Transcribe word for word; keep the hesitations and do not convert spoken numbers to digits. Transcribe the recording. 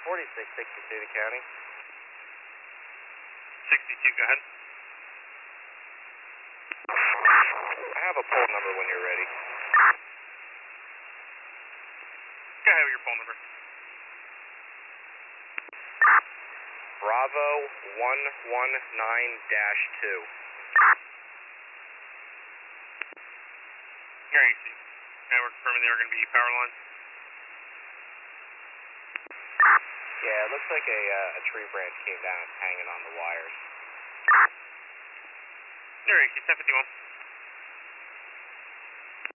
forty-six sixty-two to county. sixty-two, go ahead. I have a poll number when you're ready. Go ahead with your phone number. Bravo one one nine dash two. Here, A C. Okay, we're confirming there are going to be power lines. Yeah, it looks like a, uh, a tree branch came down and hanging on the wires. Here, A C, ten fifty-one.